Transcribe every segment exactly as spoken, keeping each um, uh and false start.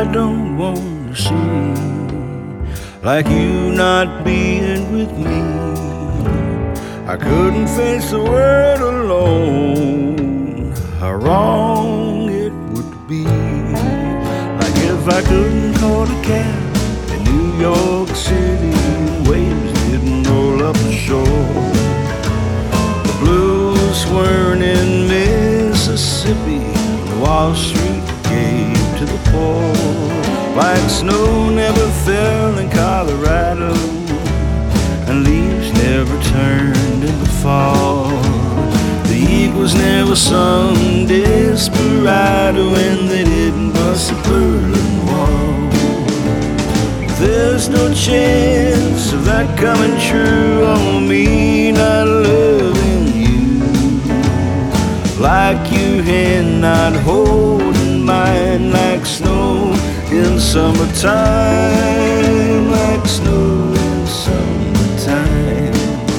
I don't want to see, like you not being with me. I couldn't face the world alone, how wrong it would be. Like if I couldn't call a cab in New York City, waves didn't roll up the shore. The blues weren't in Mississippi, Wall Street gave to the poor. Like snow never fell in Colorado, and leaves never turned in the fall. The Eagles never sung Desperado, and they didn't bust the Berlin Wall. There's no chance of that coming true on me not loving you, like you hand not holding mine, like snow in summertime, like snow in summertime.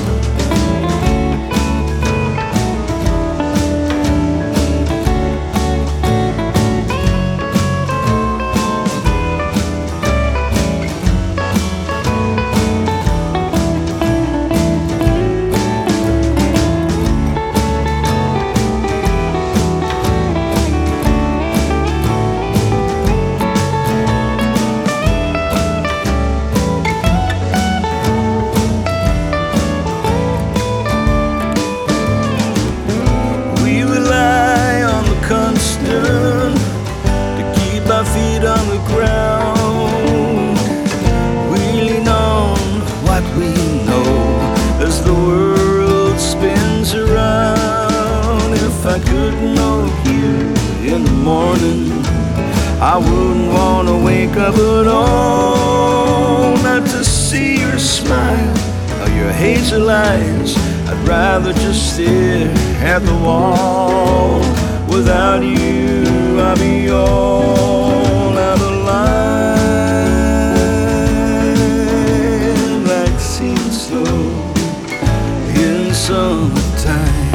To keep our feet on the ground, we lean on what we know as the world spins around. If I could know you in the morning, I wouldn't want to wake up at all, not to see your smile or your hazel eyes. I'd rather just stare at the wall. Without you, I'd be all out of line, like seeing snow in summertime.